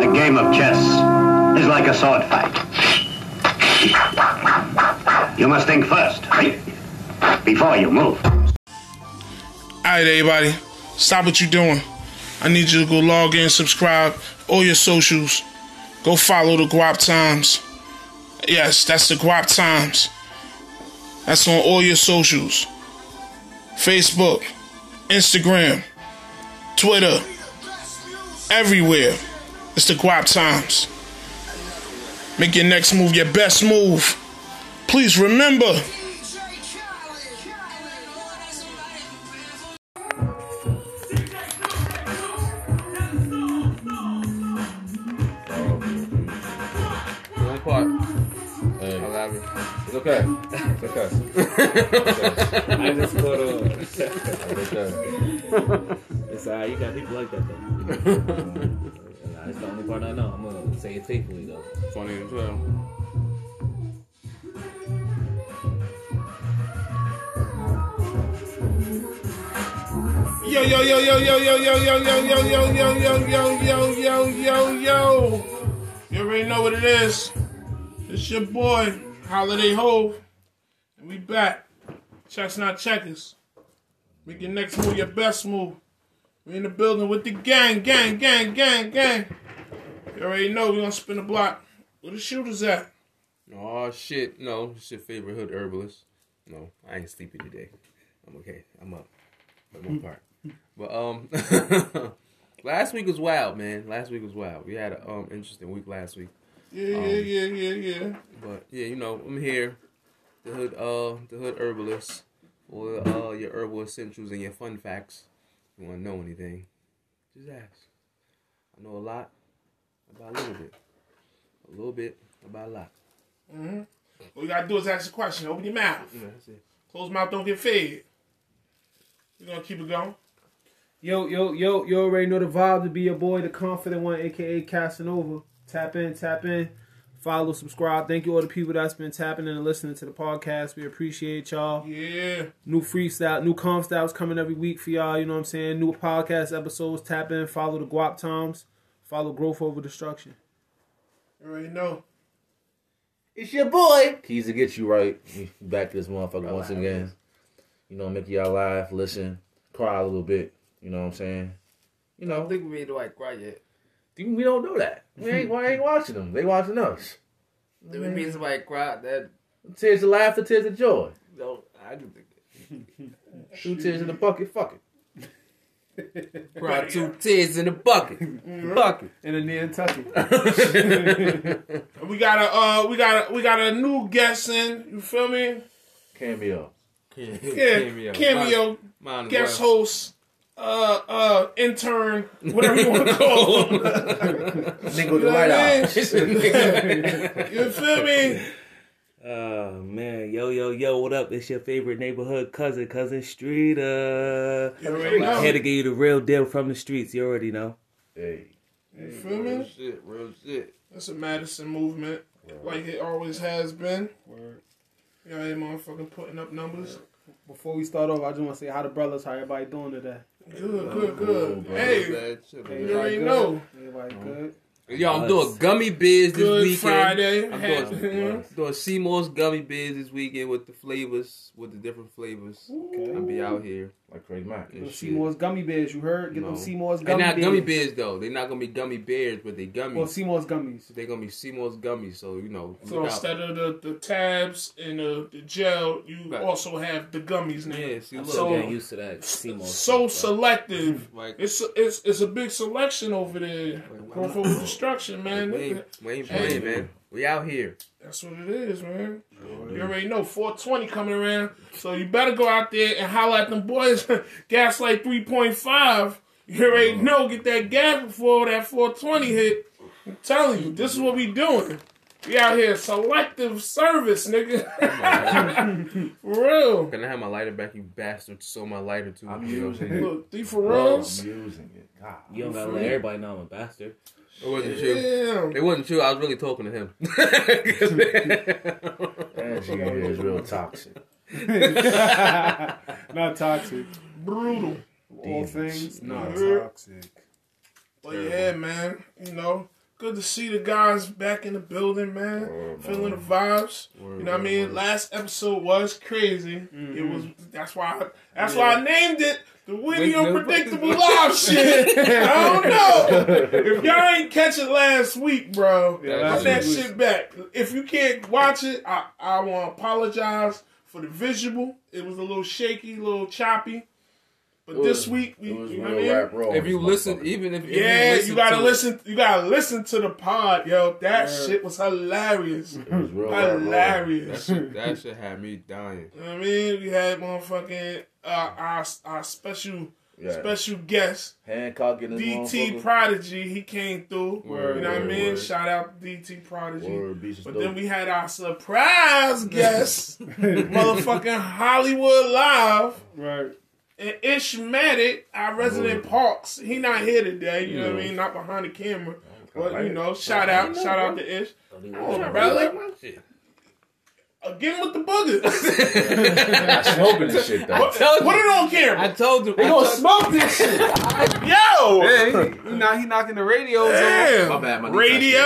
A game of chess is like a sword fight. You must think first, before you move. Alright, everybody, stop what you're doing. I need you to go log in, subscribe, all your socials. Go follow the Guap Times. Yes, that's the Guap Times. That's on all your socials. Facebook, Instagram, Twitter, everywhere. It's the Guap Times. Make your next move your best move. Please remember. It's okay. It's okay. I just put on. It's okay. It's alright. You got people like that though. That's the only part I know. I'm gonna say it faithfully though. Funny as well. Yo, yo, yo, yo, yo, yo, yo, yo, yo, yo, yo, yo, yo, yo, yo, yo, yo. You already know what it is. It's your boy, Holiday Hove. And we back. Checks not checkers. Make your next move your best move. We in the building with the gang. You already know we gonna spin the block. Where the shooters at? Oh shit, no, it's your favorite hood herbalist. No, I ain't sleepy today. I'm okay. I'm up. For the most part. But last week was wild, man. Last week was wild. We had an interesting week last week. Yeah. But yeah, you know, I'm here. The hood herbalist. Or your herbal essentials and your fun facts. If you wanna know anything, just ask. I know a lot about a little bit. A little bit about a lot. Mm-hmm. All you gotta do is ask a question. Open your mouth. Yeah, that's it. Closed mouth don't get fed. We're gonna keep it going. Yo, you already know the vibe. To be your boy, the confident one, aka Casanova. Tap in. Follow, subscribe. Thank you all the people that's been tapping in and listening to the podcast. We appreciate y'all. Yeah. New freestyle, new comp styles coming every week for y'all. You know what I'm saying? New podcast episodes. Tap in. Follow the Guap Times. Follow Growth Over Destruction. You already know. It's your boy. Keys to get you right. We back to this motherfucker once again. You know, make y'all laugh, listen, cry a little bit. You know what I'm saying? You know. I don't think we made the right cry yet. We don't know that. We ain't watching them. They watching us. Did we mean somebody cried? That Tears of laughter, tears of joy. no, I can think it. 2 tears in the bucket. Fuck it. Cried 2 tears in the bucket. Bucket. In a Nantucket. We got a new guest in. You feel me? Cameo. Yeah, cameo guest host. Intern, whatever you want to call him. Nigga with the light out. You feel me? Oh man, yo, what up? It's your favorite neighborhood cousin Streeter. You already know. Here to give you the real deal from the streets. You already know. Hey. You feel me? Real shit. That's a Madison movement, like it always has been. You know, they motherfucking putting up numbers. Before we start off, I just want to say how the brothers, how everybody doing today? Good. Hey, you already know. Everybody good? Yo, I'm doing gummy beers this Good weekend. Friday. I'm Happy- doing Seymour's gummy beers this weekend with the flavors, with the different flavors. Okay. I'll be out here. Like Craig Mack. and shit. Seymour's gummy bears, you heard? Get them No. Seymour's They're gummy not bears. gummy bears though. They're not gonna be gummy bears, but they gummies. Well, Seymour's gummies. They're gonna be Seymour's gummies. So you know. So look out. instead of the tabs and the gel, you Right. also have the gummies now. Yeah, see, I'm look. still So- getting used to that. Seymour So stuff, selective. Like, It's a big selection over there. Growth Over Destruction, man. we ain't playing, man. We out here. That's what it is, man. You already know 420 coming around, so you better go out there and holler at them boys. Gaslight 3.5. You already know, get that gas before that 420 hit. I'm telling you, this is what we doing. We out here selective service, nigga. For real. Can I have my lighter back, you bastard? Stole my lighter too. I'm using it. Look, 3 for reals. I'm using it. God. You don't gotta let everybody know I'm a bastard. It wasn't true. Yeah. It wasn't true. I was really talking to him. That shit is real toxic. Not toxic. Brutal. All things not Mhm. toxic. But yeah, man, you know, Good to see the guys back in the building, man. Feeling the vibes. You know what I mean? Last episode was crazy. It was. That's why I named it the Winnie Unpredictable Live shit. I don't know if y'all ain't catch it last week, bro. Put that shit back. If you can't watch it, I want to apologize for the visual. It was a little shaky, a little choppy. But this week, you know what I mean? If you listen, even if you gotta listen. You gotta listen to the pod, yo. That shit was hilarious. It was real Hilarious. that shit had me dying. You know what I mean? We had motherfucking our special guest, Hancock in this DT motherfucker. Prodigy. He came through. You know what I mean? Word. Shout out to DT Prodigy. Beast But dope. then we had our surprise guest, motherfucking Hollywood Live. Right. And Ishmatic, our resident Parks, he not here today, you know what I mean? Not behind the camera. But, you know, shout out to Ish. Oh, brother. Get him with the boogers. I'm smoking this shit though. Put it on camera. I told him. They gonna smoke this shit. Yo! Hey, he knocking the radios Damn. My bad, my knee Radio.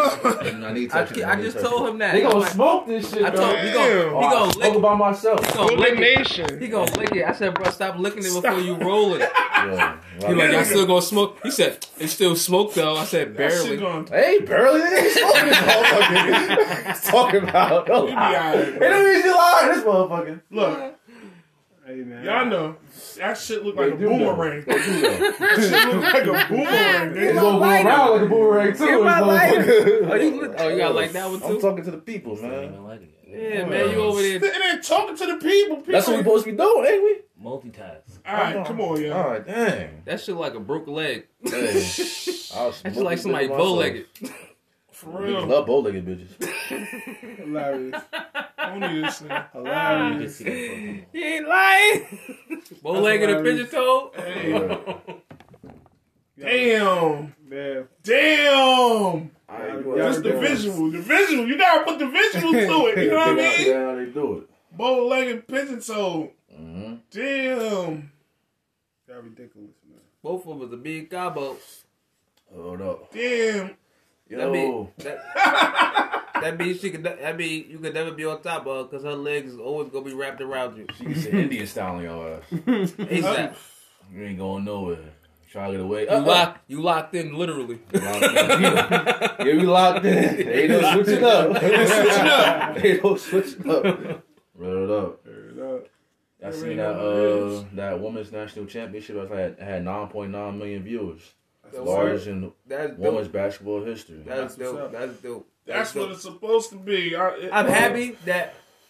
I need touching. I just told him that. They gonna smoke this shit. I told him he gonna lick it by myself. He gonna lick it. Nation. He gonna lick it. I said, bro, stop licking it before you roll it. Yeah. He like, y'all still gonna smoke? He said, it's still smoke though. I said, That barely. shit going Hey, barely ain't smoking this motherfucker. He's talking about. No, be all right, It don't usually lie, this motherfucker. Look, Hey, man. y'all know, that shit look like a do though. boomerang. They do though. That shit look like a boomerang. It's nigga. gonna go around like a boomerang too. my this lighter. motherfucker. Oh, you got like that one I'm too? talking to the people, man. Even like it. Yeah, man, you over there. Sitting there talking to the people. That's what we supposed to be doing, ain't we? Multitask. All right, come on, yo. All right, dang. That shit like a broke leg. Dang. That's just like somebody bow-legged. For I real. love bow-legged bitches. Hilarious. Only this thing. You Hilarious. just see that He ain't lying. Bow-legged and pigeon toe. Hey. Damn. Man. Damn. Alright, That's the visual. The visual. You gotta put the visual to it. You know what I mean? Yeah, they do it. Bow-legged pigeon toe. Mm-hmm. Damn. That's ridiculous, man. Both of us a big combo. Hold up. Damn. That mean Yo. that means she could. That mean you could never be on top of her because her legs is always gonna be wrapped around you. She can say Indian style on your ass. ASAP. You ain't going nowhere. Try to get away. You locked in literally. Yeah, we locked in. They ain't no switching up. Ain't no switching up. Roll it up. I seen that women's national championship. I had 9.9 million viewers. Largest in That's women's dope. basketball history. That's dope. That's dope. That's what it's supposed to be. I'm happy that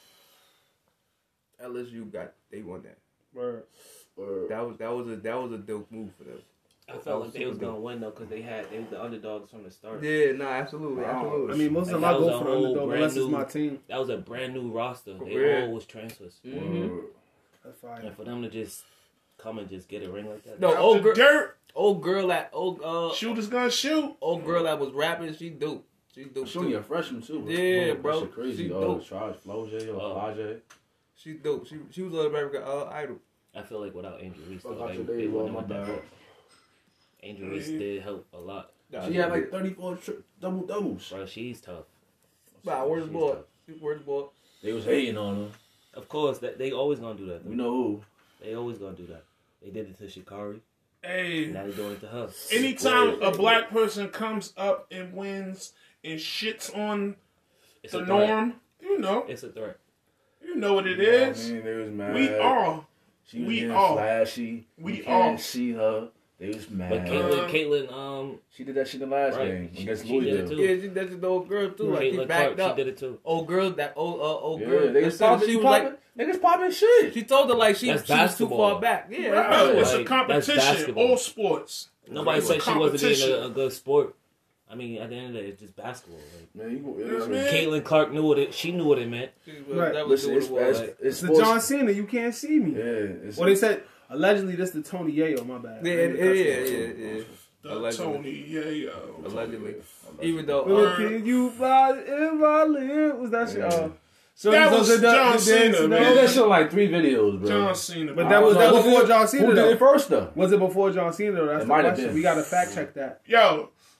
LSU they won that. Word. That was a dope move for them. I felt like they was gonna win though because they was the underdogs from the start. Yeah, no, absolutely, absolutely. I mean, most of Like, them I that was go a for the whole underdog brand unless it's new- my team. That was a brand new roster. They real. all was transfers. That's fine. And for them to just come and just get a ring like that. No, Old dirt. old girl that Shooters gonna shoot. old girl that was rapping, she dope. She dope Shooting too. a freshman too. Yeah, That bro. shit crazy. She Oh, dope. Charles Flau'jae or Flau'jae. She dope. She was on American Idol. I feel like without Angel Reese, Fuck though, out your they days, wouldn't my have went that bad. far. Angel Reese did help a lot. She had like 34 double doubles. Bro, she's tough. Nah, where's the She's boy? tough. Where's the boy? They was hating on her. Of course, they always gonna do that. Though. We know who. They always gonna do that. They did it to Shikari. Hey. Now they're doing it to her. Anytime a black person comes up and wins and shits on It's the a threat. norm, you know It's a threat. what it I is. mean, they was mad. We are. She was we getting are. flashy. We You can't are. see her. They was mad. But Caitlyn, She did that shit in the last Right. game She against did it Louisville. too. Yeah, that's the old girl too. Like she Caitlyn backed Clark, up. she did it too. Old girl, that old Yeah, girl. they was said popping. she was like, Niggas popping shit. she told her like she That's was too basketball. far back. Yeah, Bro, that's it's right. a Like, competition. that's basketball. All sports. Nobody It's said a she wasn't being competition. a good sport. I mean, at the end of the day, it's just basketball. Like, Man, you know what I mean? Caitlyn Clark knew what she knew what it meant. She was Right. never Listen, doing it's, it well, it's, like- it's It's the sports. John Cena. You can't see me. Yeah, it's, Well, they said allegedly this the Tony Yayo. My bad. Yeah, I didn't catch that. yeah. The Allegedly. Tony, yo. Allegedly. Even though Well, can you fly if I live? Was that shit? So That so was the John dance, Cena, you know? They man. did that shit on like 3 videos, bro. John Cena. But that was Who before did- John Cena. Who did though. it first though? Was it before John Cena? Though? That's It the might have question. been. We got to fact check that. Yo,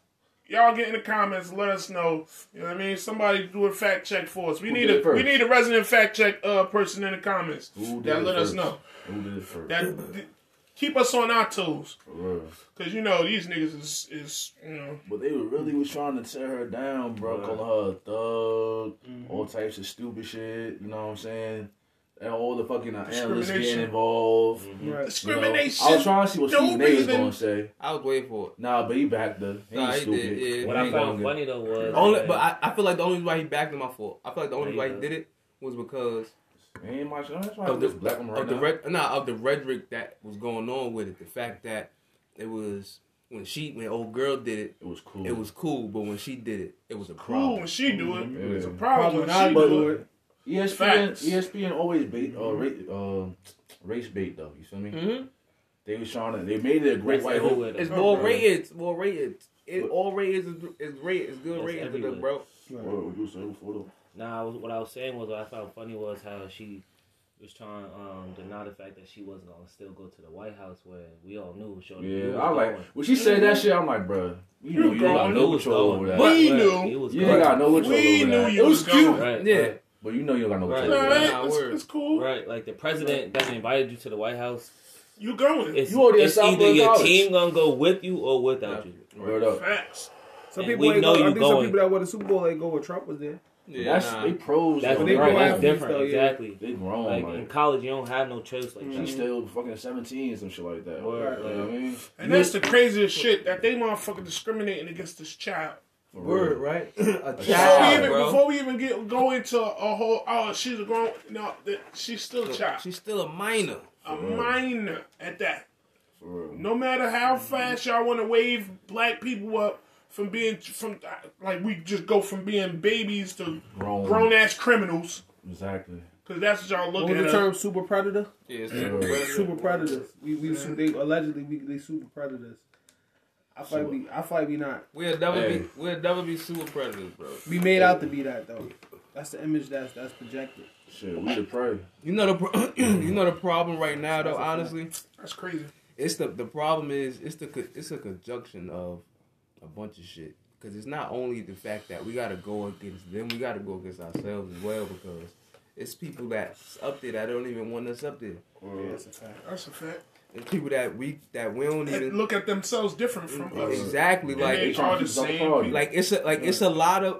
y'all get in the comments. Let us know. You know what I mean? Somebody do a fact check for us. We Who need did it first? a resident fact check person in the comments Who did that it let us first? know. Who did it first? That keep us on our toes. For real. Cause you know these niggas is you know. But they really was trying to tear her down, bro. Calling her a thug, all types of stupid shit. You know what I'm saying? And all the fucking analysts getting involved. Right. You know? Discrimination. I was trying to see what Stephen A was Don't gonna say. I was waiting for it. Nah, but he backed her. He ain't Nah, he stupid. did, yeah. What I found funny though was Only, but I feel like the only reason why he backed him, my fault. I feel like the only reason why he Yeah. did it was because He ain't much. That's why of I'm the just black him right of the now. of the rhetoric that was going on with it. The fact that it was when old girl did it, It was cool. it was cool, but when she did it, it was a Cool problem. when she do it. Yeah. It's a problem when Probably she not do it. Facts. ESPN always bait race bait though. You feel me? Mm-hmm. They was trying to. They made it a great white hope. everywhere, though. It's more rated, more rated. All ratings is great. It's good That's ratings, everywhere. bro. What would you say before though? Nah, what I was saying was what I found funny was how she was trying to deny the fact that she wasn't gonna still go to the White House where we all knew. Shorty Yeah, was I like going. when she said that shit. I'm like, bruh, you know, you got no control over that. We Right, knew. he was You going. ain't got no control We over knew that. you It was was going. cute, Right, Yeah. right. but you know you don't got no Right. control over that. Alright, word. it's cool. Right, like the president that invited you to the White House. You going. It's, You already at it's either Southwood your College. team gonna go with you or without you. Word up. Facts. Some And people we ain't know go. I you think some going. people that won the Super Bowl ain't go where Trump was there. Yeah, That's they pros. That's, though. they right, go that's athletes, different. though, yeah. Exactly. They grown. Like Like, in college, you don't have no choice like she's that. still fucking 17, some shit like that. Word, You know what I mean? And that's the craziest shit that they motherfucking discriminating against this child. For Word, real. right? A Before we child, even, bro. before we even go into a whole, oh, she's a grown, no, she's still a child. She's still a minor. A minor at that. For real. No matter how fast y'all want to wave black people up from like we just go from being babies to grown ass criminals. Exactly. Cause that's what y'all What look was the at. term? Super predator. Yeah, Super predators. They allegedly they super predators. I fight we not. we'll never be super predators, bro. We made out to be that though. That's the image that's projected. Shit, we the prey. You know the problem right now, though. Honestly, That's crazy. it's the problem is it's a conjunction of a bunch of shit. Because it's not only the fact that we gotta go against them, we gotta go against ourselves as well. Because it's people that's up there that don't even want us up there. That's a fact. That's a fact. It's people that we don't They even look at themselves different from us. exactly And like they trying are to the keep us same apart. people. like it's a lot of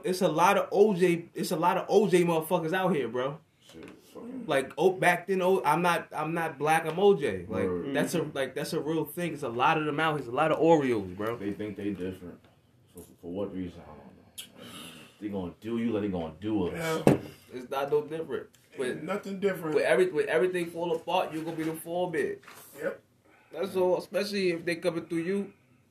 OJ motherfuckers out here, bro. Shit, fucking. Like back then, I'm not black. I'm OJ. Like Word. that's a real thing. It's a lot of them out here. It's a lot of Oreos, bro. They think they different. For what reason? I don't know. They gonna do you like they gonna do us. Yeah, It's not no different. But nothing different. with everything fall apart, you're gonna be the fall bit. Yep. That's all. Especially if they coming through you.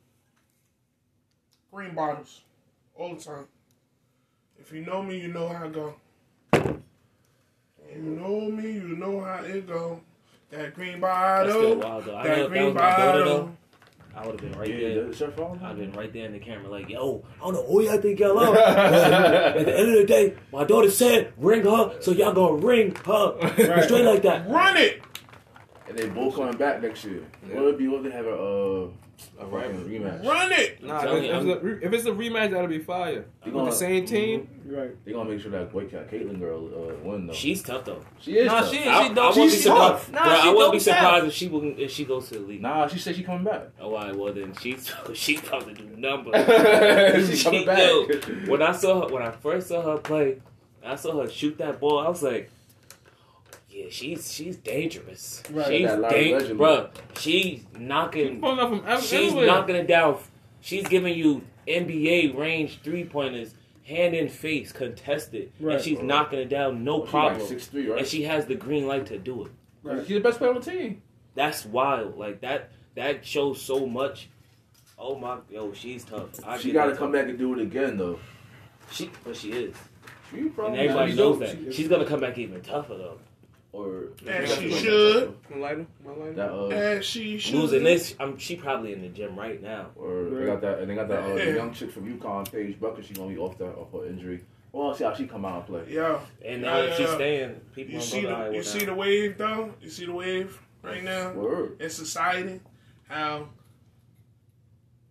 Green bottles. All the time. If you know me, you know how I go. You know me, you know how it go. That green That's still bottle. wild though. I That know if that green was my daughter bottle. though, I would have been right Yeah, there. that's your fault. I've been right there in the camera like, yo, I don't know who y'all think y'all are. At the end of the day, my daughter said ring her, so y'all gonna ring her. Straight like that. Run it! And they both coming back next year. Yeah. What would be what they have a fucking rematch? Run it! Nah, telling you, if it's a rematch, that'll be fire. They With the same team. Right. They gonna make sure that boy Caitlyn girl win though. She's tough though. She is. Nah, tough. she I don't. wouldn't be she's surprised. tough. Nah, Bro, I she wouldn't be don't tap. surprised if she goes to the league. Nah, she said she coming back. Oh, all right, well then she's about to do numbers. She coming back. Yo, when I first saw her play, I saw her shoot that ball. I was like, yeah, she's dangerous. Right. She's That Larry dangerous, Legend bro. She's knocking. Pulling up from She's everywhere. knocking it down. She's giving you NBA range 3-pointers, hand in face, contested, Right. and she's knocking it down no She problem. like 6'3", right? And she has the green light to do it. Right. She's the best player on the team. That's wild. Like that shows so much. Oh my, she's tough. She got to come back and do it again though. But she is, She and probably everybody she's knows dope. that. She is. She's gonna come back even tougher though. or As she should. My lighter? My lighter? that As she should. Losing this, she probably in the gym right now. or they got that and they got that the young chick from UConn, Paige Bucker. She gonna be off her injury. Well, see how she come out and play. Yeah. And now that she's staying, people You don't see go to the Iowa you now. see the wave though? You see the wave right now Word. in society? How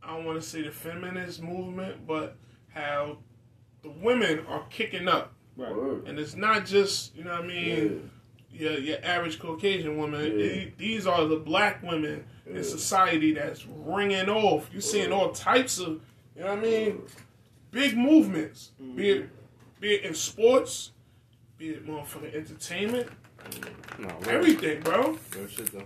I don't want to say the feminist movement, but how the women are kicking up. Right. Word. And it's not just, you know what I mean, your average Caucasian woman. These are the black women in society that's ringing off. You're seeing all types of, you know what I mean, big movements. Be it in sports, be it motherfucking entertainment, No, real, everything, bro. real shit though.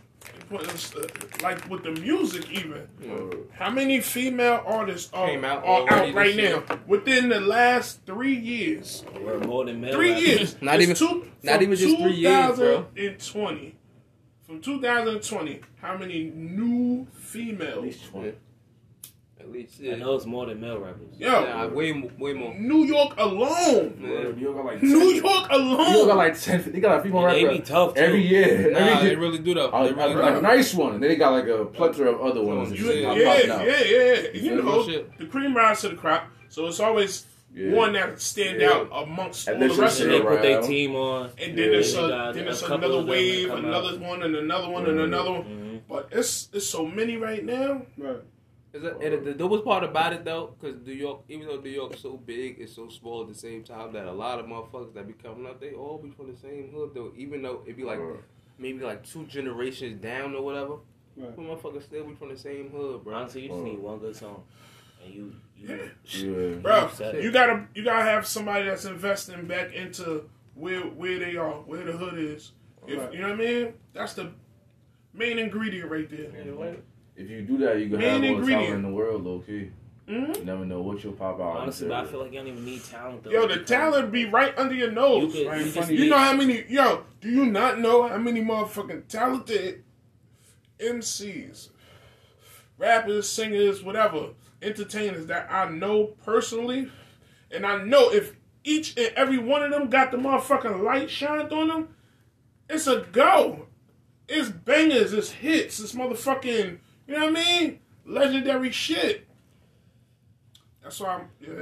Like with the music, even. How many female artists Came out are already out right this year. now within the last 3 years? We're more than male. 3 rappers. years. Not It's even- not even just 3 years, bro. 2020. From 2020, how many new At females? least 20. At least, I know it's more than male rappers. Yo, Nah, way more. New York alone. Word. You got like New 10. York You got alone. like 10. They got a female And they rapper be tough, too. every year. Nah, Every they year. really do though. A, They really a do. nice one. Then they got like a plethora of other ones. that Yeah, just pop yeah, out. yeah. You Real know, shit. the cream rise to the crop. So it's always Yeah. one that stand Yeah. out amongst And all there's the rest just of They them. put their Right. team on. And then there's you got there's a couple another of them wave, that come another out. one, and another one, and another one. But it's so many right now. Right. And the dopest part about it though, because New York, even though New York is so big, it's so small at the same time that a lot of motherfuckers that be coming up, they all be from the same hood though. Even though it be like maybe like 2 generations down or whatever, Right. but motherfuckers still be from the same hood, bro. Honestly, you just need one good song, and you Yeah. Bro, Set. you gotta have somebody that's investing back into where they are, where the hood is. If, Right. you know what I mean? That's the main ingredient right there. If you do that, you can Main have all the talent ingredient. in the world, low key. Mhm. You never know what you'll pop out. honestly, but I feel like you don't even need talent though. Yo, the talent be right under your nose. You could- right? you just You need- know how many? Yo, do you not know how many motherfucking talented MCs, rappers, singers, whatever, entertainers that I know personally, and I know if each and every one of them got the motherfucking light shined on them, it's a go. It's bangers, it's hits, it's motherfucking, you know what I mean? Legendary shit. That's why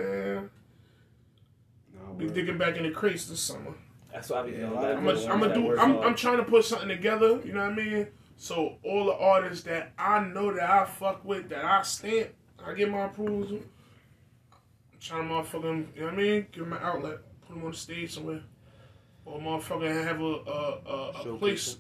I'll be digging back in the crates this summer. That's why I be feeling Yeah, bad. I'm trying to put something together, you know what I mean? So all the artists that I know that I fuck with, that I stamp, I get my approval. I'm trying to motherfucking, you know what I mean? Give them an outlet, put them on the stage somewhere. Or motherfucking have a place,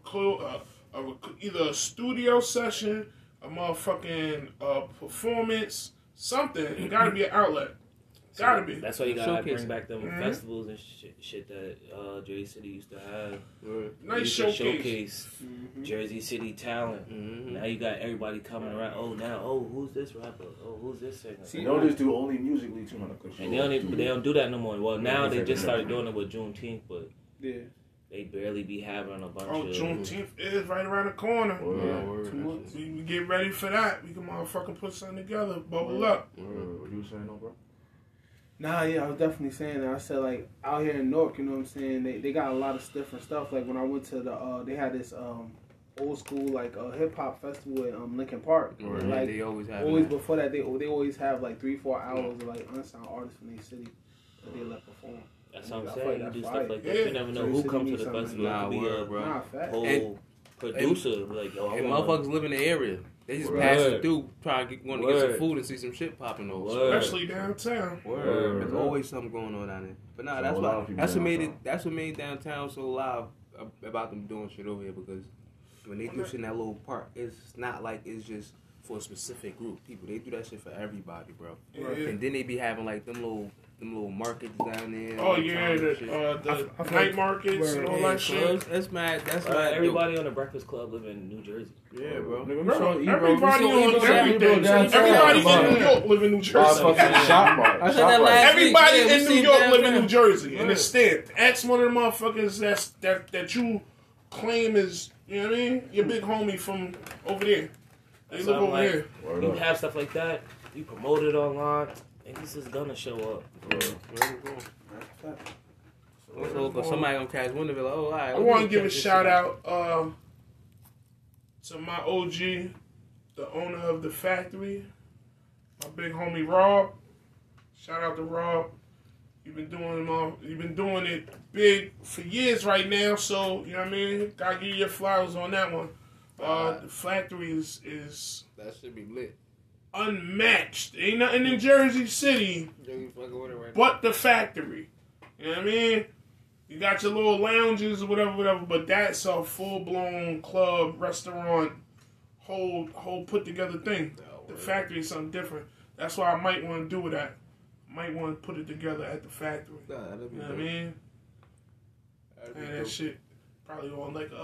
either a studio session, a motherfucking performance, something. It gotta be an outlet. Gotta be. That's why you gotta Showcase. bring back them Mhm. festivals and shit that Jersey City used to have. Nice You could showcase. Jersey City talent. Mm-hmm. Now you got everybody coming around. Oh, who's this rapper? Oh, who's this singer? You know, just do only musically 200. And they don't do that no more. Well, now they just started doing it with Juneteenth, but Yeah. they barely be having a bunch Oh, of. Juneteenth is right around the corner. Word. 2 months. We get ready for that. We can motherfucking put something together. Bubble up. Word. What you was saying, though, bro? Nah, yeah, I was definitely saying that. I said, like, out here in Newark, you know what I'm saying, they got a lot of different stuff. Like, when I went to the, they had this old school, like, hip-hop festival at Lincoln Park. Right. And, like, They always have always that. before that, they always have, like, 3-4 hours of, like, unsigned artists from their city that they let perform. That's what I'm I feel saying. like You that's do right. stuff like that. Yeah. You never know Jersey who City comes to needs the something. festival. It Nah, could be word, a bro. Nah, fact. whole producer. Like, yo, I And wanna- motherfuckers live in the area. They just Word. passing through, trying to want to get some Word. food and see some shit popping over. Word. Especially downtown. Word. There's always something going on down there. But nah, So that's a lot why of people that's what made it. downtown. That's what made downtown so loud about them doing shit over here, because when they do shit in that little park, it's not like it's just for a specific group of people. They do that shit for everybody, bro. Yeah. And then they be having like them little markets down there. Oh, all the yeah, time the and shit. night markets and all Yeah, that shit. clubs, that's mad. That's Bro, mad. everybody on the Breakfast Club live in New Jersey. Yeah, bro. Nigga, we Bro, saw Ebro. everybody We saw on Ebro everything. downtown. Everybody in About New York live in New Jersey. fucking shop bar. I said that last Everybody week, yeah, we in New seen York live in downtown. New Jersey, and Right. it's stamped. Ask one of the motherfuckers that you claim is, you know what I mean, your big homie from over there. They That's live why I'm over like, here. Word You up. have stuff like that. You promote it online. Niggas is gonna show up. So somebody gonna catch one of it. Like, oh, all right. I want to give a shout out to my OG, the owner of the factory, my big homie Rob. Shout out to Rob. You've been doing it big for years right now. So you know what I mean. Gotta give you your flowers on that one. The factory is That should be lit. unmatched. Ain't nothing in Jersey City but the factory. You know what I mean? You got your little lounges or whatever, but that's a full-blown club, restaurant, whole put together thing. The factory is something different. That's why I might want to do it at. Might want to put it together at the factory. You know what I mean? And that shit probably on like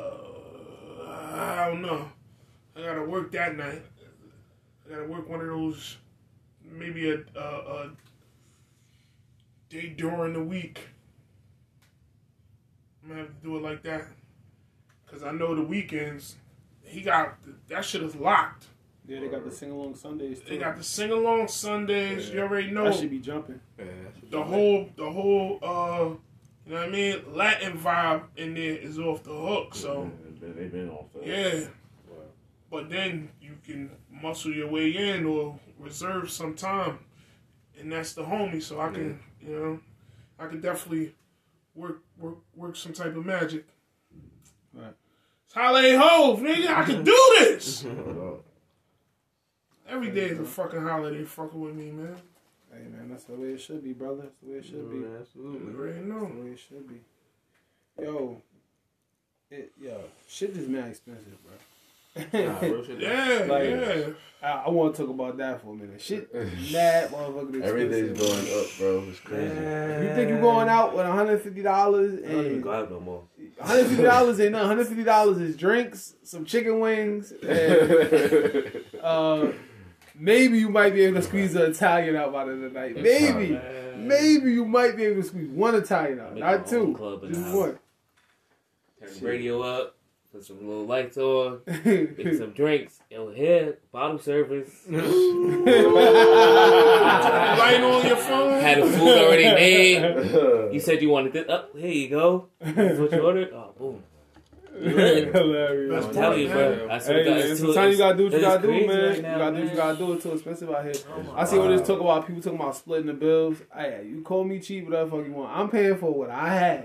I don't know. I gotta work that night. I gotta work one of those, maybe a day during the week. I'm gonna have to do it like that. Cause I know the weekends, that shit is locked. Yeah, they got the sing-along Sundays, too. They got the sing-along Sundays. You already know. That should be jumping. The whole, you know what I mean? Latin vibe in there is off the hook, so. They've been off the hook. Yeah. But then you can muscle your way in or reserve some time. And that's the homie, so I can, I can definitely work some type of magic. Right. It's Holiday Hove, nigga. I can do this. Every day is a fucking holiday fucking with me, man. Hey, man, that's the way it should be, brother. That's the way it should be. Absolutely. You already know. That's the way it should be. Yo, shit is mad expensive, bro. Real shit. Yeah. I want to talk about that for a minute. Shit, mad motherfucking expensive. Everything's going up, bro. It's crazy. You think you going out with $150 I don't even and go out no more. $150 ain't nothing. $150 is drinks, some chicken wings, and maybe you might be able to squeeze an Italian out by the end of the night. Maybe you might be able to squeeze one Italian out, not two, just one. Turn the radio up. Put some little lights on, get some drinks. Yo, here, bottle service. Light on your phone. Had the food already made. You said you wanted this. Oh, here you go. That's what you ordered? Oh, boom. Hilarious. I'm telling you, bro. I swear to God, it's sometimes you gotta do what you gotta do, crazy man. right You now, gotta do what you gotta do. It's too expensive out here. I see all this talk about people talking about splitting the bills. Hey, you call me cheap, whatever the fuck you want. I'm paying for what I had.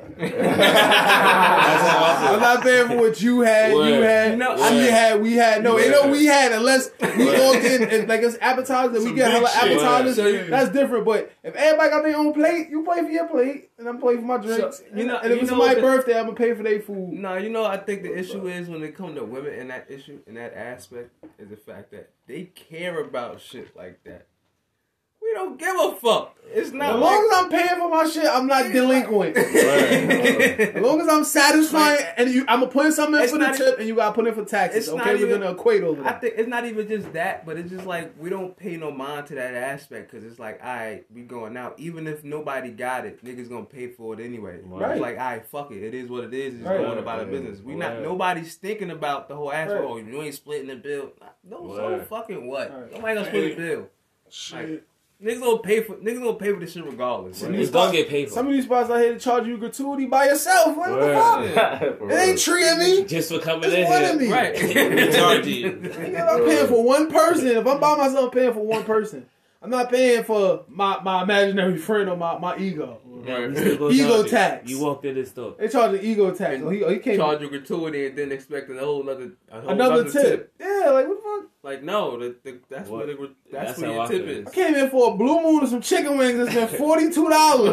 I'm not paying for what you had. You had. We had. No, ain't no we had unless we walked in and like it's appetizers. We get hella appetizers. That's different. But if everybody got their own plate, you pay for your plate, and I'm paying for my drinks. So, and if it's my birthday, I'm gonna pay for their food. No, I think the issue is when it comes to women in that issue, in that aspect, is the fact that they care about shit like that. We don't give a fuck. It's not. As long as I'm paying for my shit, I'm not delinquent. As long as I'm satisfying, and I'm gonna put something in for the tip, and you gotta put in for taxes. Okay, we're gonna equate over that. I think it's not even just that, but it's just like we don't pay no mind to that aspect because it's like, alright, we going out. Even if nobody got it, niggas gonna pay for it anyway. Right. It's like, alright, fuck it. It is what it is. It's going about a business. We not. Nobody's thinking about the whole aspect. Oh, you ain't splitting the bill. No, so fucking what? Nobody gonna split the bill. Shit. Like, Niggas gonna pay for this shit regardless. Right? It's gonna get paid for. Some of these spots out here to charge you gratuity by yourself. What the fuck? It ain't treating me. Just for coming It's in one here. of me. Right. Charge you. I'm paying for one person. If I'm by myself, I'm paying for one person. I'm not paying for my imaginary friend or my ego. No, we still gonna Ego charge you. tax. You walked in this store. They charge an ego tax. So he can't charge you gratuity and then expecting a whole another other tip. Yeah, like what the fuck? Like no, that's what That's what how your I tip feel. is. I came in for a Blue Moon and some chicken wings and spent $42.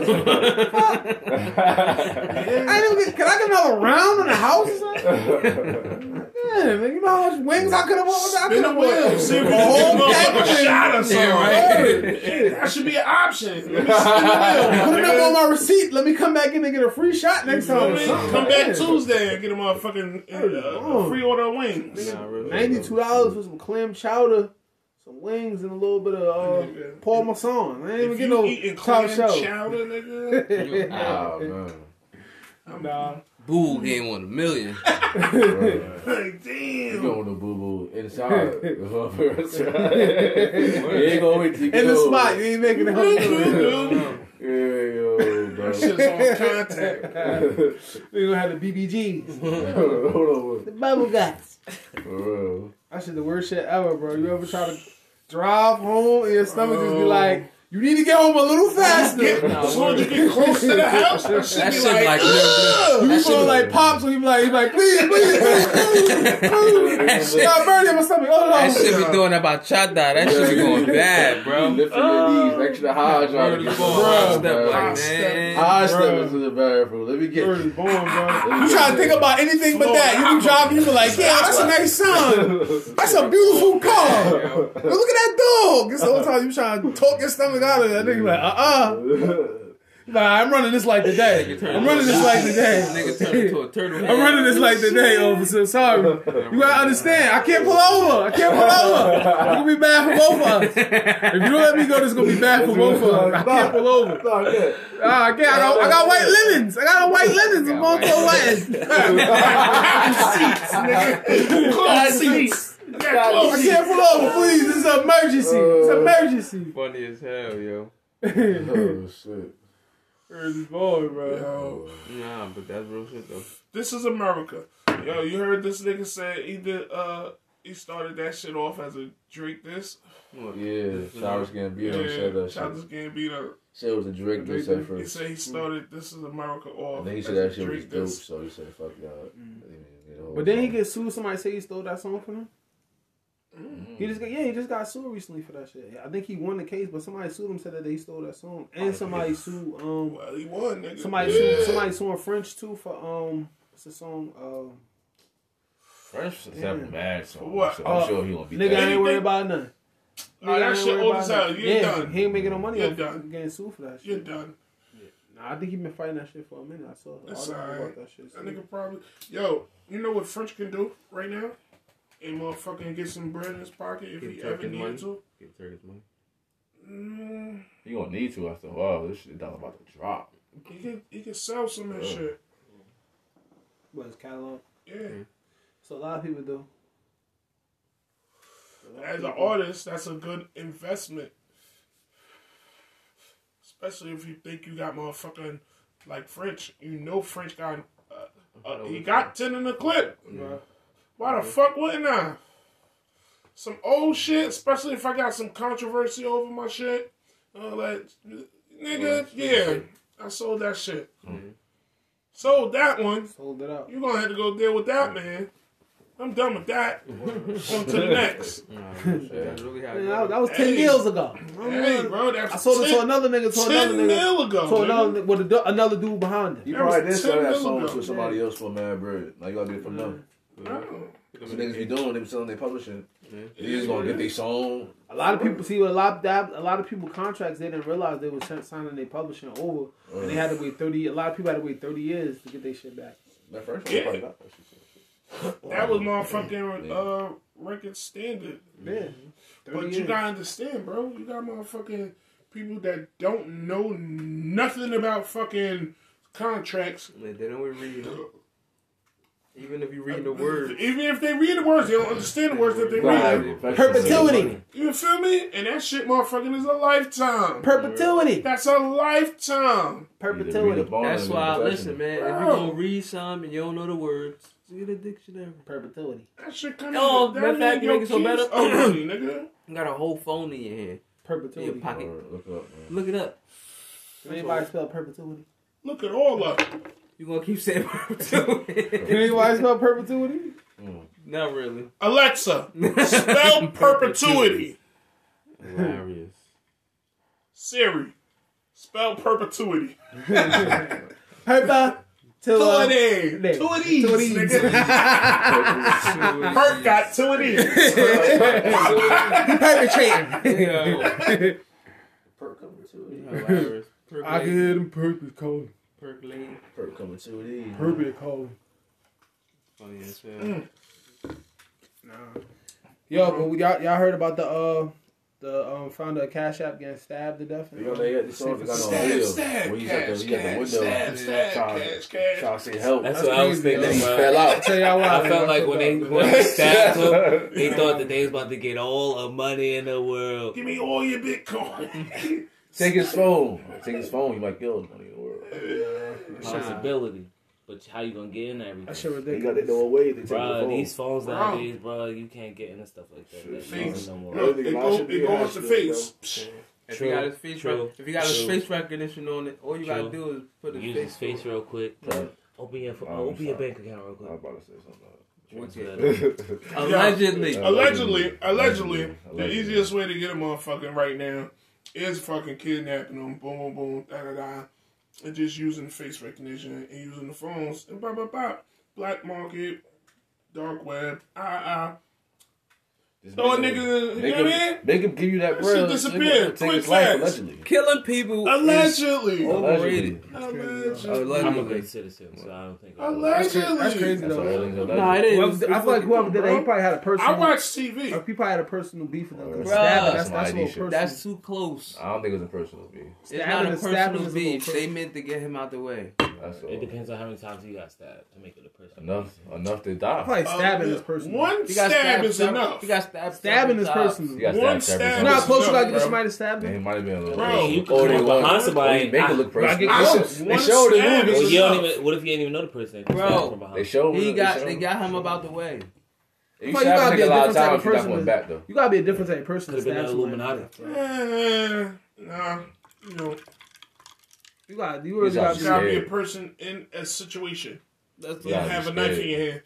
Can I get another round in the house or something? Yeah, man, you know how much wings I could have bought? I could have bought See if a we whole can get pack a of wings. shot or something. Shit. That should be an option. Let me see Put it up on my receipt. Let me come back in and get a free shot next time. Come back Tuesday and get a motherfucking free order of wings. $92 for some clam chowder, some wings, and a little bit of Paul Masson. I ain't even If get you no eating top clam shelf. chowder, nigga. Oh, man. Nah. Boo game 1 million. Like, You damn. going to boo-boo inside. You ain't going to wait till you In get the home. spot, you ain't making it home. Yeah, yo, bro. Shit's on contact. We gonna have the BBGs, Hold on. the bubble guts. For real. That shit the worst shit ever, bro. You ever try to drive home and your stomach just be like, You need to get home a little faster. As soon as you get close to the house, that shit That be shit like, like, You be feeling like Pops when he be like, please, Stop burning my stomach. Oh, that shit be doing that bachata. That shit be going bad, bro. Lifting your knees extra high, trying to get high step into the bathroom. Let me get You trying to think about anything but that. You be driving, you be like, yeah, that's a nice sound. That's a beautiful car. Look at that dog. This whole time you trying to talk your stomach out of that. Nigga like, Nah, I'm running this like today. I'm running this like today. Nigga turn into a turtle. I'm running this like today, officer. Sorry. You gotta understand. I can't pull over. It's gonna be bad for both of us. If you don't let me go, this is gonna be bad for both of us. I can't pull over. I can't. I got white linens. I'm going to a wedding. close seats. I can't pull over, please. This is an emergency. It's an emergency. Funny as hell, yo. oh shit. Early boy, bro. Yo, Nah, but that's real shit though. this is America. Yo, you heard this nigga say he started that shit off as a Drake diss. Yeah, Childish Gambino said that shit. Childish Gambino. Said it was a Drake diss at He first. said he started This Is America off. And then he as said a that shit was Drake dope, diss. so he said, fuck y'all. But then he get sued. Somebody say he stole that song from him. He just got sued recently for that shit. I think he won the case, but somebody sued him, said that he stole that song, and somebody sued Well, he won, nigga. somebody sued French too for what's the song French is a mad song. What? So I'm sure he won't be nigga that. I ain't worried about nothing. Oh, that shit old as hell. You're done. He ain't making no money You're off done. getting sued for that shit. You're done. Nah, I think he been fighting that shit for a minute. I saw It's all alright. about that shit. That nigga probably. Yo, you know what French can do right now? And motherfucking get some bread in his pocket if he ever needed to. Get Turkish money. You gonna need to after a while. This shit down about to drop. He can sell some of that shit. What, his catalog? Yeah. So a lot of people do. As an artist, that's a good investment. Especially if you think you got motherfucking like French. You know French got he got 10 in the clip. Why the fuck wouldn't I? Some old shit, especially if I got some controversy over my shit. Like, nigga, yeah, I sold that shit. Sold that one. Sold it out. You're gonna have to go deal with that, man. I'm done with that. On to the next. That's really how it Man, goes. that was 10 years ago. Hey, bro, that's I sold it to another nigga. 10 mil ago. To nigga. with another dude behind it. You That was probably did sell 10 that mil song ago. to somebody else for mad bread. Like you gotta get it from them. Oh. So niggas be doing, they be selling their publishing. They just gonna get their song. A lot of people see a lot of people contracts they didn't realize they were signing their publishing over, and they had to wait 30. A lot of people had to wait 30 years to get their shit back. That first one Yeah. probably got that shit. That was motherfucking record standard. Yeah, But you gotta understand, bro. You got motherfucking people that don't know nothing about fucking contracts. Man, they don't read. Even if you read the words. Even if they read the words, they don't understand the words that they read. Perpetuity. You feel me? And that shit motherfucking is a lifetime. Perpetuity. That's a lifetime. Perpetuity. That's why, listen, man, if Bro. you gonna read some and you don't know the words, get a dictionary. Perpetuity. That shit kind Oh, of. matter of fact, you make it so better. Nigga. You got a whole phone in your hand, in Perpetuity. your pocket. Look up, man. Look it up. Can anybody spell perpetuity? Look at all of it. You gonna keep saying perpetuity? Can anybody spell perpetuity? Not really. Alexa, spell perpetuity. Hilarious. Siri, spell perpetuity. Perpetuity. Two of these, nigga. Perk got 2 of these. Perpetrating. Hilarious. I can hear them purpose calling. Percolating. Perk coming to it. Purpose calling. Funny as hell. Yo, but y'all heard about the founder of Cash App getting stabbed to death? You know they had the song that got on video. Where he's at the window trying to say help. That's what I was thinking, Then he bro. fell out. Tell y'all why. I felt like when they stabbed him, they thought that they was about to get all the money in the world. Give me all your Bitcoin. Take his phone. Take his phone. You might kill money in the world. Possibility. But how you gonna get in everything? That shit They got ridiculous. no way. They take the Bro, phone. these phones nowadays, bro, you can't get into stuff like that. That's Face. no more. Look, it goes with the face. If True, you got his face, true, if you got his true. face recognition on it, all you gotta True. do is put his Use face. his face real quick. Open your bank account real I was quick. about to say something. What's Yeah. it? Allegedly. Allegedly, the easiest way to get a motherfucking right now is fucking kidnapping them, boom, boom, boom, da da da, and just using face recognition and using the phones and blah blah blah. Black market, dark web, throw a nigga, you know what I mean? Make him give you that That bread. shit disappear. Take Quick his life, fast. allegedly. Killing people. Allegedly. Overrated. Allegedly. I'm a great citizen, so I don't think. Allegedly. That's crazy That's though. all it is, allegedly. Nah, it is. Whoever, I feel like whoever did that, he probably had a I personal. watch TV. He probably had a personal beef with them. 'Cause Bruh. stabbing, that's Some a ID little shit. personal. That's too close. I don't think it was a personal beef. It's not Stabbing a is- stabbing personal is a little beef. They meant to get him out the way. That's all. It depends on how many times he got stabbed to make it a person. Enough to I die. feel like stabbing is personal. One He got stab stabbed. is enough. He got stabbed. Stabbing is several times. personal. He got One stabbed stab You know how is close you gotta get bro. to somebody to stab Man, he you? might have been a little. Bro, you or could they come up behind want- somebody. or they make it look I personal. get They one showed it in stab movies. is Well, you don't enough. even. What if you ain't even know the person? Bro, From behind. They showed They it. got him about the way. You Well, you stabbed gotta a be a nigga a lot of different type times. of You got person. one back though. You gotta be a different type of person Could to have been stab the somebody. Illuminati. Nah, you know, You really He's gotta out you gotta be a scared. person in a situation. That's You Yeah, have a I'm knife scared. in your hand.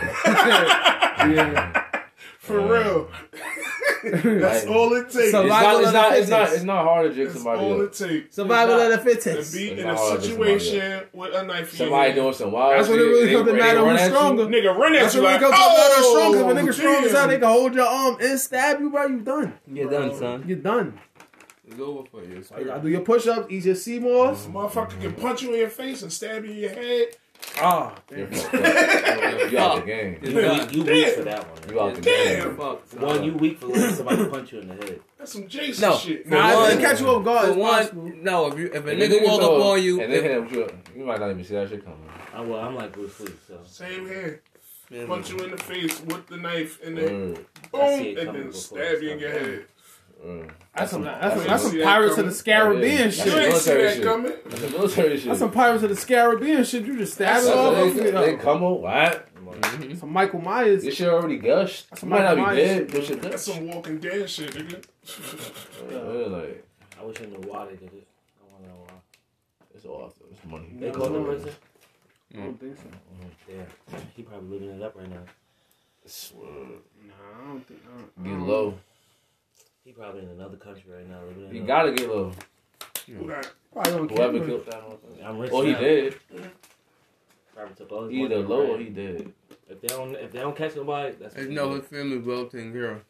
Yeah. For real. That's all it takes. So It's like- it's not hard to jig That's somebody all up. it takes. Survival of the To fittest. be It's in not a hard to situation with a knife in your Somebody hand. doing some wild That's shit. when it really they- comes to they matter run who's at you. stronger. Nigga, run at That's you when it like, comes to matter strong. Because oh, if a nigga strong as hell, they damn. can hold your arm and stab you, bro. You done. You're done, son. You're done. It's over for you. You gotta do your push-ups, eat your Seymours. Motherfucker can punch you in your face and stab you in your head. Ah, You're fucked up. You out the game. You weak for that one. You out the Damn. game. Fuck. One, you weak for letting somebody punch you in the head. That's some Jason No. shit. nah, one- they catch you off guard. For It's possible. one, no. If a And nigga then walk up on you, and then hit him, you might not even see that shit coming. I'm like Bruce Lee, so. Same here. if- Punch you in the face with the knife and then Word, I boom, see it and coming then before stab it you in your head. word. That's some see that Pirates of coming. the Caribbean That's You shit. ain't see military that shit. coming. That's a military shit. That's some Pirates of the Caribbean shit. You just stab it That's off. They come on, what? Some Michael Myers. This shit already gushed. That's You might not be Michael dead. Myers This shit That's gushed. some Walking Dead shit, nigga. Like, I wish I knew why they did it. I want to know why. it's all it's money. They called him prison? I don't think so. Yeah. He probably living it up right now. Nah, I don't think. Get low. He probably in another country right now living it You up. gotta get low. Who that? Probably don't Whoever care. killed that motherfucker. I'm rich Or he now. did. Probably took all his He either money, low or right? he dead. If they don't catch nobody, that's what you he know did. his family's well taken care of.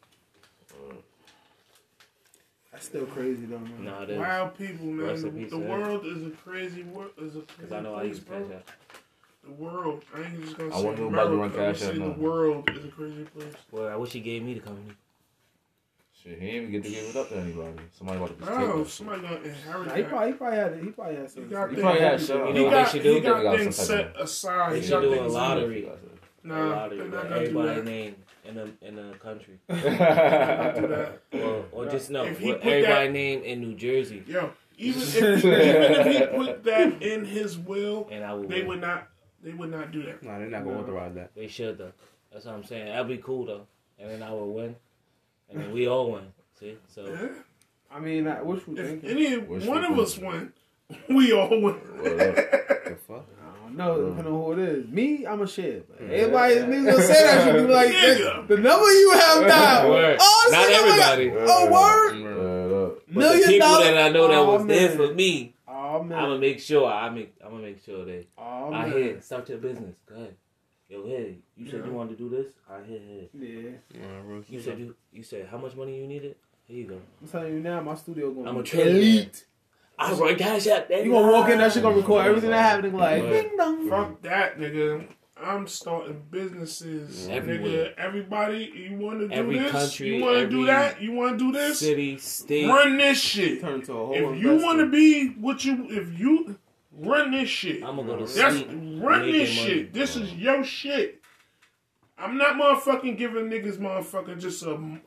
That's still crazy though, man. Nah, it is. Wild people, man. Rest in peace, The man. world is a crazy world. Is a Because crazy I know I place, use bro. Cash App. The world. I ain't just gonna I say wonder who about to run America. I'm gonna Cash App say now. the world is a crazy place. Well, I wish he gave me the company. Shit, he didn't even get to give it up to anybody. Somebody about to just Oh, take it. somebody gonna inherit Nah, he that. probably had some. He got He things- probably had some. You He know what got, they should do? he got They got things some set type of- aside. They He should got do a things- lottery. Nah, lottery they're with not gonna do everybody's that. name in the country. Not do that. Or just no, If he with put everybody's that- name in New Jersey. Yo, even if he put that in his will, And I would they win. would not. They would not do that. Nah, they're not gonna authorize that. They should though. That's what I'm saying. That'd be cool though. And then I would win. And then we all win. See? So Yeah. I mean, I wish we If think. any Wishful one of thinking. us win, we all win. What up? The fuck? I don't know, depending on who it is. Me, I'm a shit. But everybody niggas gonna say that shit. Be like, Yeah. the number you have now. Word. Oh, Not this nigga got- everybody. Oh, word. What up? But the $1 people million. that I know that Oh, was there man. for me, Oh I'm man. gonna make sure I'm gonna make sure they Oh I man. hear start your business. Go ahead. Yo, hey, you said you wanted to do this? I hear. Yeah. You said how much money you needed? Here you go. I'm telling you now, my studio gonna I'm be a trillionaire. elite. I run Cash App. You gonna walk in, that shit gonna record everything that happened. Like, Word. ding dong. Fuck that, nigga. I'm starting businesses, Everywhere. nigga. Everybody, you want to do Every this? country, you want to every do that? You want to do this? City, state. Run this shit. Turn to a whole If you want to be what you, if you run this shit, I'm gonna go to that's sleep. run making this money. shit. This is your shit. I'm not motherfucking giving niggas motherfucking just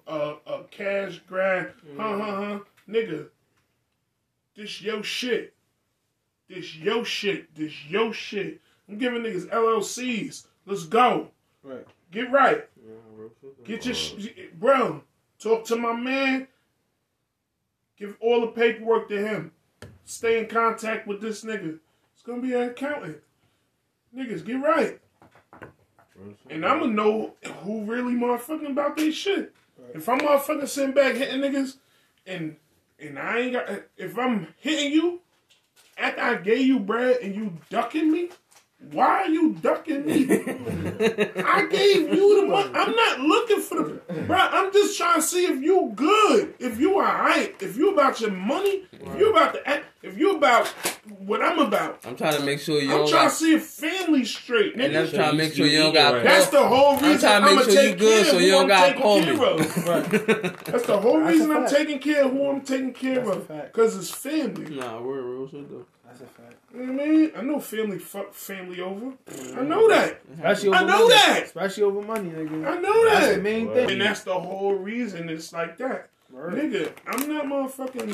a cash grab. Nigga. This your shit. This your shit. This your shit. I'm giving niggas LLCs. Let's go. Right. Get right. Get your bro. Talk to my man. Give all the paperwork to him. Stay in contact with this nigga. It's gonna be an accountant. Niggas, get right. And I'm gonna know who really motherfucking about this shit. If I'm motherfucking sitting back hitting niggas, and I ain't got, if I'm hitting you after I gave you bread and you ducking me, why are you ducking me? I gave you the money. I'm not looking for the, bro. I'm just trying to see if you good, if you alright, if you about your money, if you about the act. If you about what I'm about, I'm trying to make sure you. I'm trying to see if family's straight, nigga. And I'm trying to make sure you don't got. That's the whole reason I'm trying to make sure you good, so you don't got to call me. That's the whole reason I'm taking care of who I'm taking care of, because it's family. Nah, we're real shit though. That's a fact. You know what I mean? I know family fuck family over. I know that. Especially over I know money. that. Especially over money, nigga. I know that. That's the main thing. And that's the whole reason it's like that. Word. Nigga, I'm not motherfucking.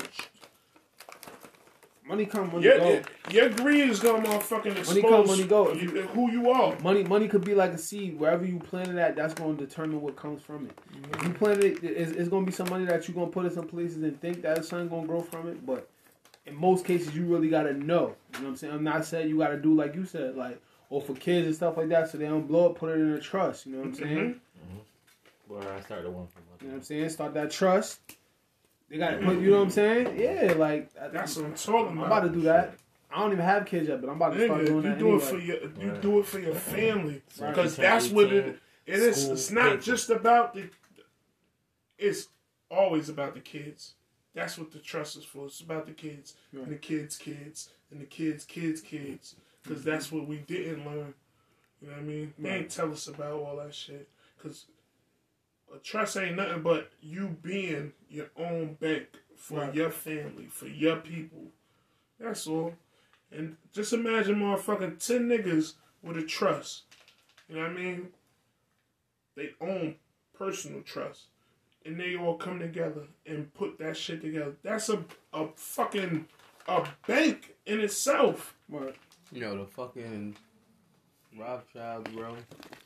Money come, money go. Your greed is gonna motherfucking expose Money come, money go. who you are. Money could be like a seed. Wherever you plant it at, that's going to determine what comes from it. If you plant it, it's going to be some money that you're going to put in some places and think that something going to grow from it. But in most cases, you really got to know. You know what I'm saying? I'm not saying you got to do like you said, like, or for kids and stuff like that, so they don't blow it, put it in a trust. You know what I'm saying? Where I started one from. You know what I'm saying? Start that trust. They got to put, you know what I'm saying? Yeah, like. That's what I'm talking about. I'm about to do that. I don't even have kids yet, but I'm about to start doing that anyway. You do it for your family. Because that's what it is. It's not just about the... It's always about the kids. That's what the trust is for. It's about the kids. And the kids' kids. And the kids' kids' kids. Because that's what we didn't learn. You know what I mean? They ain't tell us about all that shit. Because trust ain't nothing but you being your own bank for your family, for your people. That's all. And just imagine motherfucking 10 niggas with a trust. You know what I mean? They own personal trust. And they all come together and put that shit together. That's a fucking bank in itself. What? You know, the fucking Rothschilds, bro.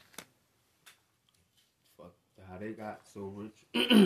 Fuck, how they got so rich.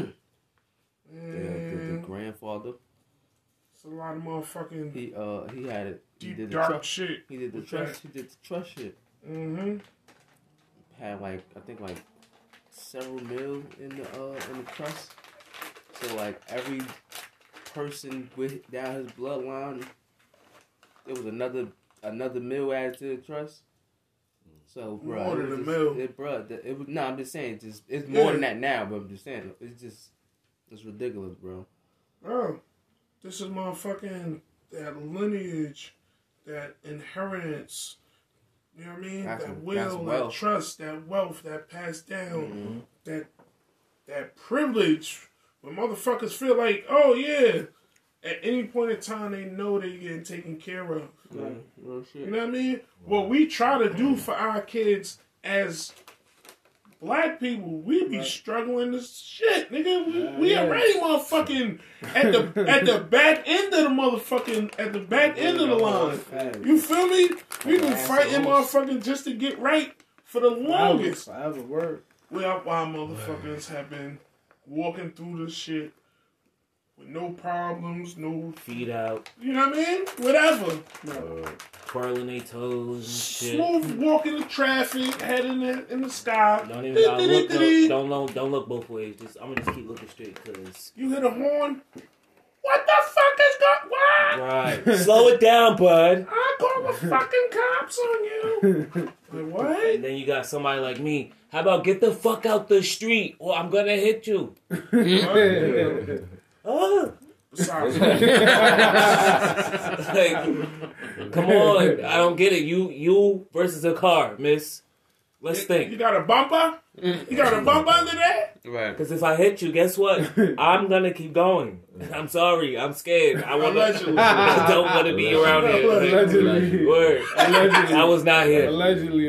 The grandfather. It's a lot of motherfucking... He had it. He deep did the dark shit. He did the trust. He did the trust shit. Mm-hmm. Had I think several mil in the trust. So like every person with down his bloodline, there was another mil added to the trust. So bro, more than a mil. I'm just saying, it's more than that now. But I'm just saying, it's ridiculous, bro. Oh, this is motherfucking that lineage, that inheritance. You know what I mean? That will, that trust, that wealth, that passed down, that privilege. When motherfuckers feel like, oh yeah, at any point in time they know they're getting taken care of. You know what I mean? What we try to do for our kids as black people, we be struggling to shit, nigga. We already motherfucking at the back end of the motherfucking line. You feel me? We been fighting motherfucking just to get right for the longest. Forever, word. Why motherfuckers have been walking through this shit with no problems, no feet out. You know what I mean? Whatever. Twirling their toes and shit. Smooth walking the traffic, head in the sky. Don't even gotta look. Don't look both ways. I'm gonna just keep looking straight, cause you hit a horn. What the fuck is going? What? Right. Slow it down, bud. I call the fucking cops on you. Like, what? And then you got somebody like me. How about get the fuck out the street, or I'm gonna hit you. Oh. Like, come on, I don't get it. You versus a car, miss. Let's think. You got a bumper? You got a bumper under there? Right. Because if I hit you, guess what? I'm gonna keep going. I'm sorry. I'm scared. I don't want to be around here. Allegedly. Word. I was not here. Allegedly.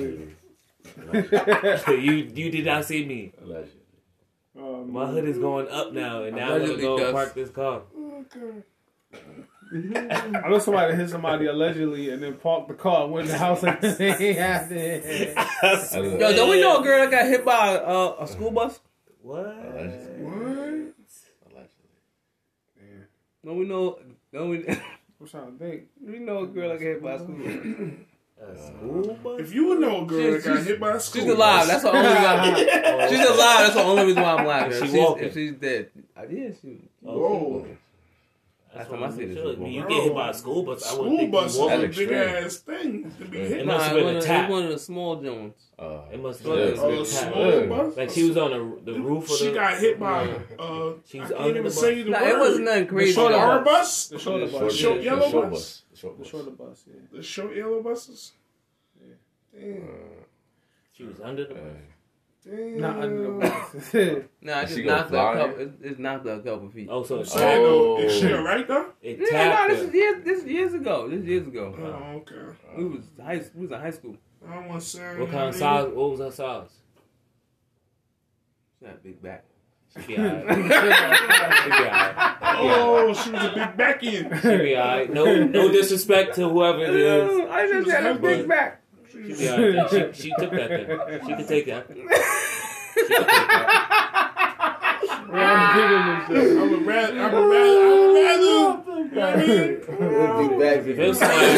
You did not see me. Allegedly. My hood is going up now, and now I'm gonna go park this car. Okay. I know somebody hit somebody allegedly and then parked the car, went in the house like they had it. Yo, don't we know a girl that got hit by a school bus? What? Allegedly. What? Allegedly. No, we know. No, we. I'm trying to think. We know a girl that got hit by a school bus. School bus? If you would know a girl that got hit by a school She's alive. bus. That's the only reason. She's alive. That's the only reason why I'm laughing. She If walking. she's dead, yeah, she. Whoa. That's what what I see this sure. is. You get hit by a school bus, I School wouldn't think bus is you a walking. That's big extreme. ass thing to be hit. It Nah, must have been a it's tap. one of the small joints. It must have Yeah. been Oh, a a tap. small bus? Like she was on the roof of She the. got hit by She I was can't under even the say bus. the Nah, word. it wasn't nothing crazy. short The though. R bus? The shorter The bus. short yellow the short bus? The short The bus. shorter bus, yeah. The short yellow buses? Damn. She was under the bus. Damn. Not under the bus. Nah, it She just go knocked her a flying? couple. It's knocked her a couple feet. Oh, so I'm it saying, though, is she Oh. alright though? it Yeah, no, tapped this her. is years ago. This is years ago. Oh, okay. We was in high school. I don't want to say. What kind of size? What was her size? She had a big back. She be alright. She be alright. Oh, she was a big back end. She be alright. No disrespect to whoever it is. I just was had a heavy. big back. She be alright. She took that thing. She could take that. She could take that. I would rather. You know what I mean? Big bag, If it was somebody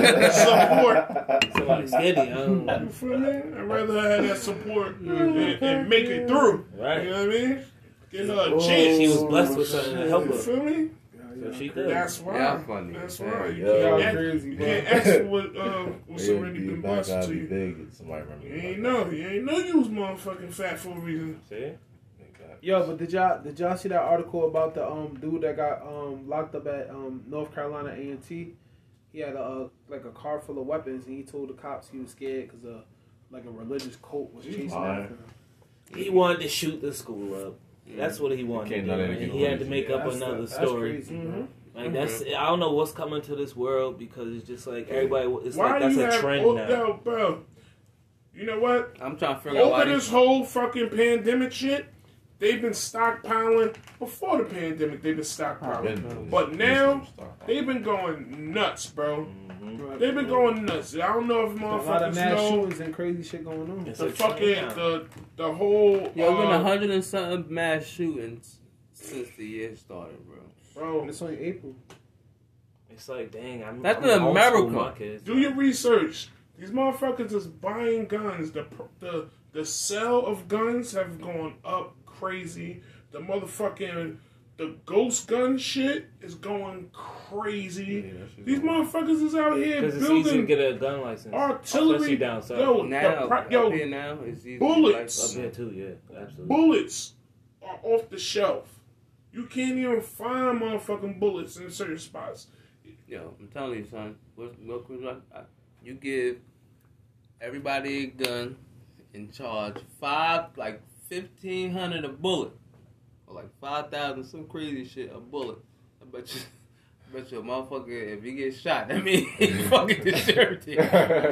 Support. skinny, You feel me? I'd rather have that support and make it through. right? You know what I mean? Get her a chance. She was blessed with something to help You her. feel me? So she did. That's why. Yeah, funny. That's Yeah. why. You Yeah. can't Crazy, you bro. can't ask for what's already been blessed gotta to be you. big. And somebody remember You ain't know. You ain't know you was motherfucking fat for a reason. See? Yo, but did y'all see that article about the dude that got locked up at North Carolina A&T? He had a car full of weapons, and he told the cops he was scared because a religious cult was chasing after him. He wanted to shoot the school up. That's what he wanted to Can't do. do that And again. he had to make up another That's story. crazy, bro. Like that's I don't know what's coming to this world because it's just like everybody. It's Why like that's you a have trend now. Yo, bro? You know what? I'm trying to figure out why Over this whole fucking pandemic shit, they've been stockpiling. Before the pandemic, they've been stockpiling. But now, they've been going nuts, bro. They've been going nuts. I don't know if A lot of motherfuckers mass know shootings and crazy shit going on. It's the a fucking trend now. the whole. Yo, there's been 100 and something mass shootings since the year started, bro. And Bro, it's only April. It's like dang, I'm. That's I'm in old America. school, my kids. do your research. These motherfuckers is buying guns. The sale of guns have gone up crazy. The motherfucking the ghost gun shit is going crazy. These motherfuckers is out here Because it's easy to building get a gun license, artillery. especially down south. Yo, Now, the, up yo, here now, it's easy. bullets. Up here too, yeah, absolutely. bullets are off the shelf. You can't even find motherfucking bullets in certain spots. Yo, I'm telling you, son. You give everybody a gun and charge $1,500 a bullet, or like 5,000, some crazy shit a bullet. I bet you a motherfucker, if he gets shot, that means he fucking deserved it.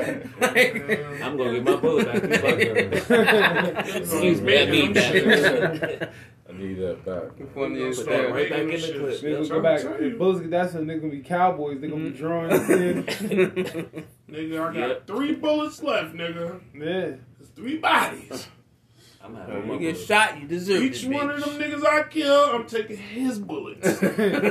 I'm gonna get my bullet back. You fucking- Excuse me, I need that. I need that back. Funny as Put that hell. right back in the clip. Niggas I'm gonna go back. telling you. If bullets get that, so niggas gonna be cowboys. They gonna be drawing. Nigga, I got Yep. 3 bullets left, nigga. Yeah. There's 3 bodies. I'm having You my get bullet. shot, you deserve Each it, one of bitch. them niggas I kill, I'm taking his bullets. Or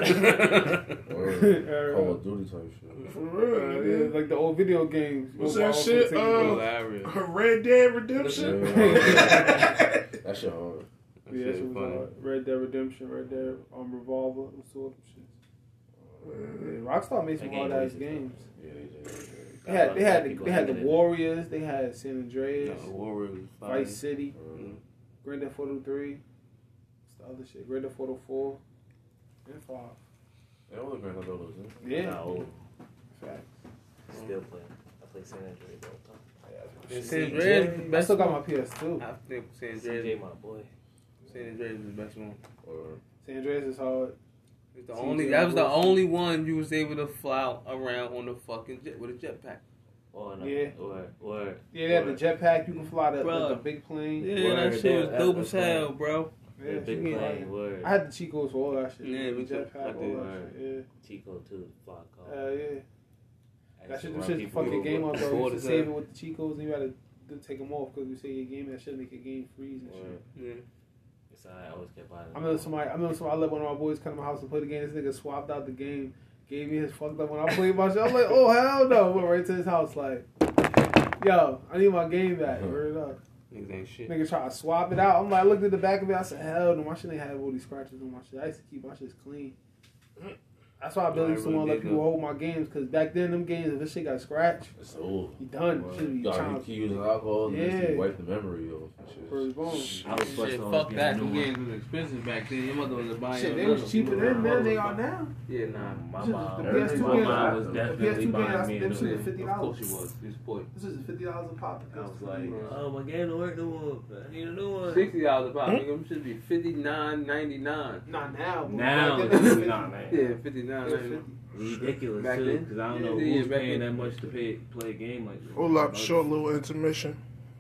Call of Duty type shit. For real, Yeah, nigga. like the old video games. What's Mobile that shit? Offensive Hilarious. Red Dead Redemption. That shit hard. Yeah, that shit was hard. Red Dead Redemption, Red Dead Revolver, and sort of shit. Yeah, Rockstar made some That hard game ass was- games. Yeah, They had People the hated it. Warriors. They had San Andreas, No, Warriors was fire. Vice City, Grand Theft Auto 3. What's the other shit? Grand Theft Auto 4 and 5. They all look Grand Theft Autos, huh? Yeah, Nah, old. facts. Still playing. I play San Andreas all the time. San Andreas is the I best still got one. my PS2. I think San CJ, Andreas, my boy. San Andreas is the best one. Or San Andreas is hard. It's the CJ only. That was the Wilson. only one you was able to fly around on the fucking jet with a jetpack. Or no. Yeah. Or Yeah, they had the jetpack. You can fly the Bruh. big plane. Yeah, Word, that shit was that- dope that's as hell, bro. Yeah, the big you can- plane. Word. I had the Chicos for all that shit. Yeah, the me too. jetpack, I all did. that shit. Chico too. Fly car. Yeah, yeah. I That used to shit, them run shit people fuck your over. game up, though. You Before should the save time. it with the Chicos and you gotta take them off because you say your game, that shit make your game freeze and shit. Word. Yeah. So I always kept buying. I remember somebody. I let one of my boys come to my house and play the game. This nigga swapped out the game, gave me his fucked up when I played my shit. I was like, oh hell no! Went right to his house like, yo, I need my game back. Word up. Niggas ain't shit. Nigga try to swap it out. I'm like, I looked at the back of it. I said, hell no, my shit ain't have all these scratches on my shit. I used to keep my shit clean. That's why I Billy used to want to let people hold my games, because back then, them games, if this shit got scratched, you done. You keep using alcohol and just wipe the memory off. Shit, fuck that. Them games was expensive back then. Your mother was buying. Shit, they was cheaper then than they are now. Yeah, nah. My mom was definitely buying me them shit a $50. Of course she was. This boy. This is $50 a pop. I was like, oh, my game don't work no more. I need a new one. $60 a pop. Nigga, them should be $59.99. Not now. Now, yeah, $59.99. Ridiculous Back too, then? because I don't know Yeah, who's back paying then. that much to play a game like this. Hold up, short little intermission.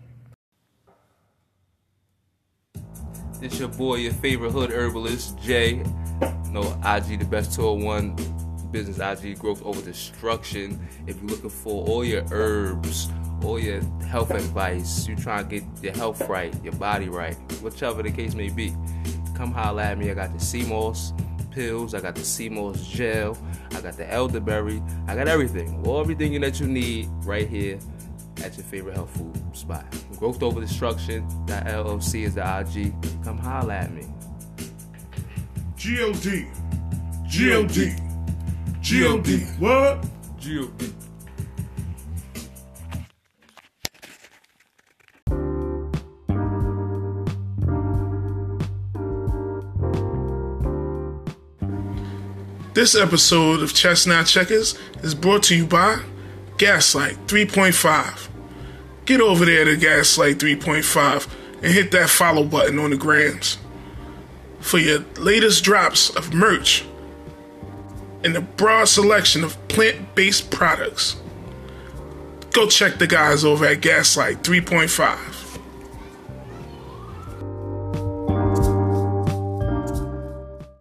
It's your boy, your favorite hood herbalist, Jay. No, IG, the best 201 business IG, growth over destruction. If you're looking for all your herbs, all your health advice, you trying to get your health right, your body right, whichever the case may be, come holler at me. I got the sea moss pills, I got the sea moss gel, I got the elderberry, I got everything. Everything that you need right here at your favorite health food spot. Growth over destruction, that LLC is the IG. Come holler at me. G-O-D. G-O-D. G-O-D. What? G-O-D. This episode of Chestnut Checkers is brought to you by Gaslight 3.5. Get over there to Gaslight 3.5 and hit that follow button on the grams for your latest drops of merch and a broad selection of plant-based products. Go check the guys over at Gaslight 3.5.